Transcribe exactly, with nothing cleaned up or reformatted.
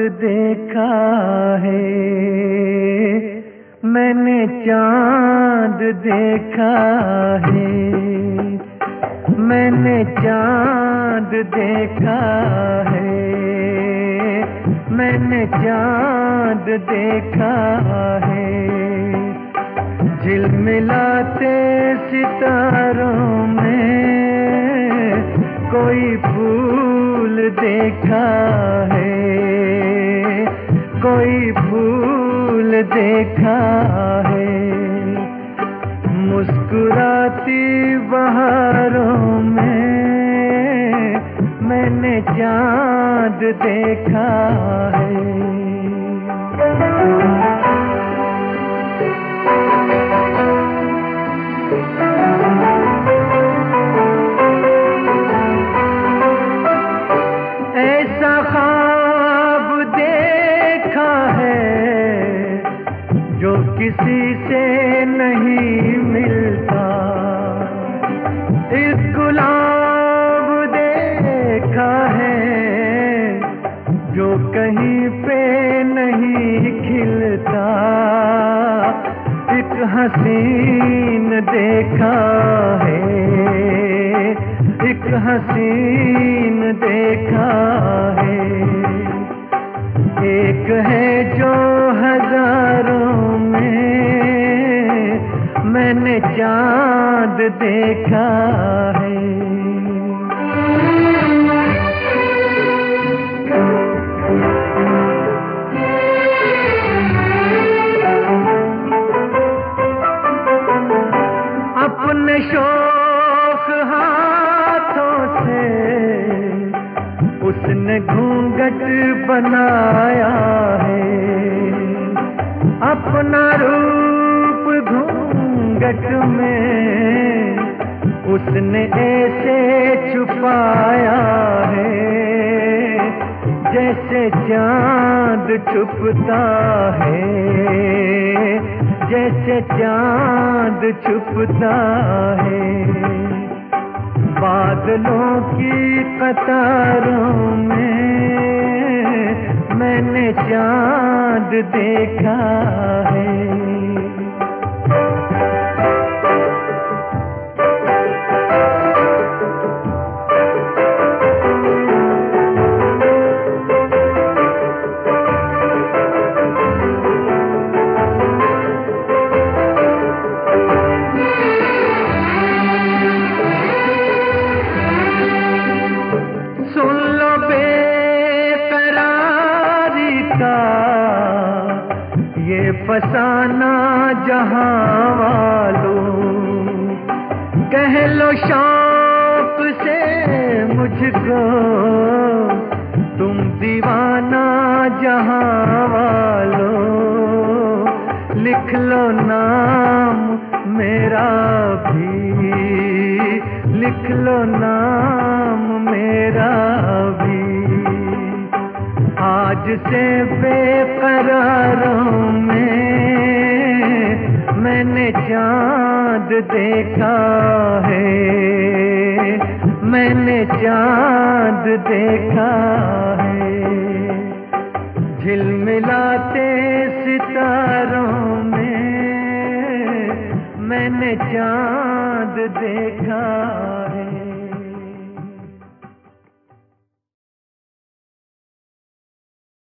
देखा है, मैंने चांद देखा है, मैंने चांद देखा है, मैंने चांद देखा है। झिलमिलाते सितारों में कोई फूल देखा है, कोई फूल देखा है। मुस्कुराती बहारों में मैंने चांद देखा है। ऐसा ख्वाब देखा है जो किसी से नहीं मिलता, एक गुलाब देखा है जो कहीं पे नहीं खिलता, एक हसीन देखा है, एक हसीन देखा है। एक है जो हजारों में मैंने चांद देखा है। अपने शौक हाथों से उसने घूंघट बनाया है, अपना रूप घूंघट में उसने ऐसे छुपाया है, जैसे चांद छुपता है, जैसे चांद छुपता है। बादलों की कतारों में मैंने चांद देखा है। सुन लो बेकरारी का ये फसाना जहां वालों, कह लो शौक से मुझको तुम दीवाना जहां वालों। लिख लो नाम मेरा भी, लिख लो नाम मेरा भी। आज से बेकरारों में मैंने चांद देखा है, मैंने चांद देखा है। झिलमिलाते सितारों में मैंने चांद देखा है।